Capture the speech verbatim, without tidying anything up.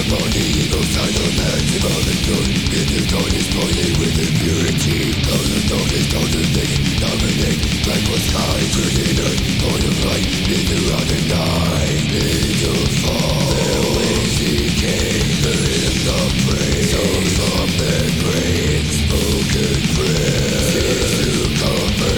body, ego side of man, symbolic good. In the darkness, floating with impurity. Close the darkness, down to think, dominate. Black was sky, turning earth, point of light, into out the night, into fire.